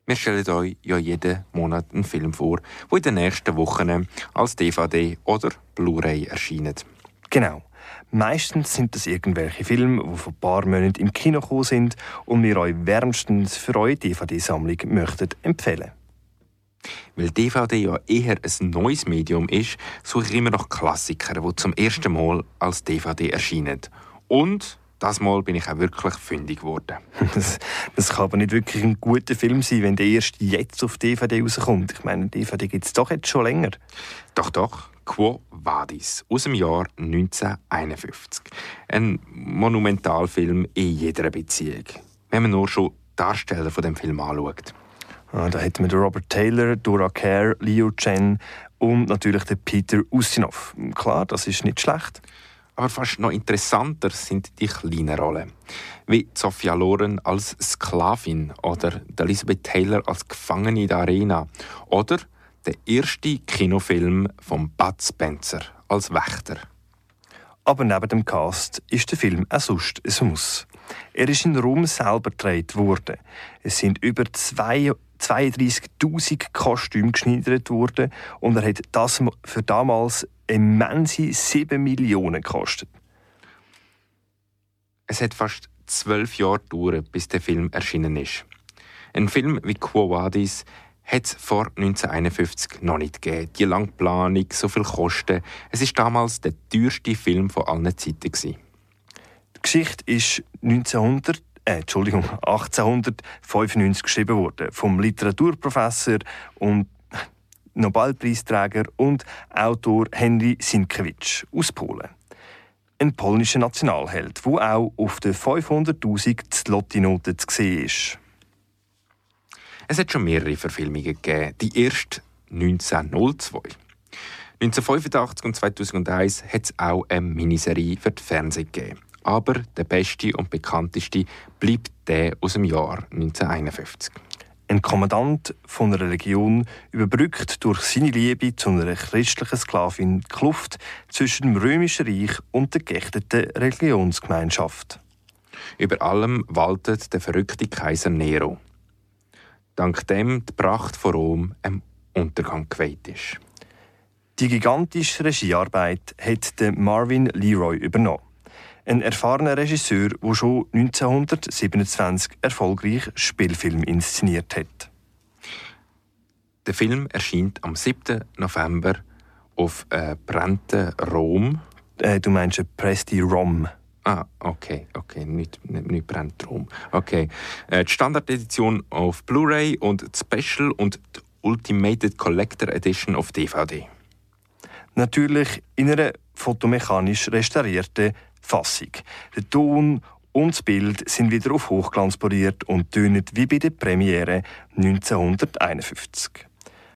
Wir stellen euch ja jeden Monat einen Film vor, der in den nächsten Wochen als DVD oder Blu-ray erscheint. Genau. Meistens sind das irgendwelche Filme, die vor ein paar Monaten im Kino gekommen sind und wir euch wärmstens für eure DVD-Sammlung möchten empfehlen. Weil DVD ja eher ein neues Medium ist, suche ich immer nach Klassikern, die zum ersten Mal als DVD erscheinen. Und das Mal bin ich auch wirklich fündig geworden. Das kann aber nicht wirklich ein guter Film sein, wenn der erst jetzt auf DVD rauskommt. Ich meine, DVD gibt es doch jetzt schon länger. Doch. Quo Vadis aus dem Jahr 1951. Ein Monumentalfilm in jeder Beziehung. Wenn man nur schon Darsteller von dem Film anschaut. Da hätten wir Robert Taylor, Dora Kerr, Liu Chen und natürlich den Peter Ustinov. Klar, das ist nicht schlecht. Aber fast noch interessanter sind die kleinen Rollen. Wie Sophia Loren als Sklavin oder Elizabeth Taylor als Gefangene in der Arena. Oder der erste Kinofilm von Bud Spencer als Wächter. Aber neben dem Cast ist der Film auch sonst ein Muss. Er ist in Rom selber gedreht worden. Es sind über 32'000 Kostüme geschneidert worden und er hat das für damals immense 7 Millionen gekostet. Es hat fast 12 Jahre gedauert, bis der Film erschienen ist. Ein Film wie Quo Vadis hat es vor 1951 noch nicht gegeben. Die lange Planung, so viel Kosten. Es war damals der teuerste Film von allen Zeiten. Die Geschichte ist 1895 geschrieben worden vom Literaturprofessor und Nobelpreisträger und Autor Henry Sienkiewicz aus Polen. Ein polnischer Nationalheld, der auch auf der 500'000 Zloty-Note zu sehen ist. Es hat schon mehrere Verfilmungen gegeben. Die erste 1902. 1985 und 2001 hat es auch eine Miniserie für die Fernsehen gegeben. Aber der beste und bekannteste bleibt der aus dem Jahr 1951. Ein Kommandant von einer Legion überbrückt durch seine Liebe zu einer christlichen Sklavin die Kluft zwischen dem Römischen Reich und der geächteten Religionsgemeinschaft. Über allem waltet der verrückte Kaiser Nero. Dank dem die Pracht von Rom einem Untergang geweiht ist. Die gigantische Regiearbeit hat Marvin Leroy übernommen. Ein erfahrener Regisseur, der schon 1927 erfolgreich Spielfilm inszeniert hat. Der Film erscheint am 7. November auf brennten Rom. Du meinst Presti Rom? Ah, okay, nicht brennt Rom. Okay. Die Standardedition auf Blu-ray und die Special und die Ultimate Collector Edition auf DVD. Natürlich in einer fotomechanisch restaurierten Fassung. Der Ton und das Bild sind wieder auf Hochglanz poliert und tönen wie bei der Premiere 1951.